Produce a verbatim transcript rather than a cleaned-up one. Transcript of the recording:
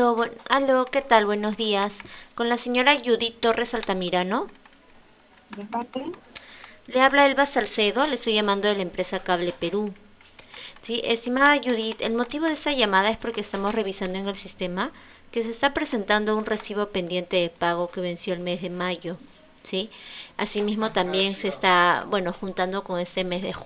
Aló, buen- aló, ¿qué tal? Buenos días. Con la señora Judith Torres Altamirano. ¿De parte? Le habla Elba Salcedo, le estoy llamando de la empresa Cable Perú. Sí, estimada Judith, el motivo de esta llamada es porque estamos revisando en el sistema que se está presentando un recibo pendiente de pago que venció el mes de mayo. ¿Sí? Asimismo también se está, bueno, juntando con este mes de junio.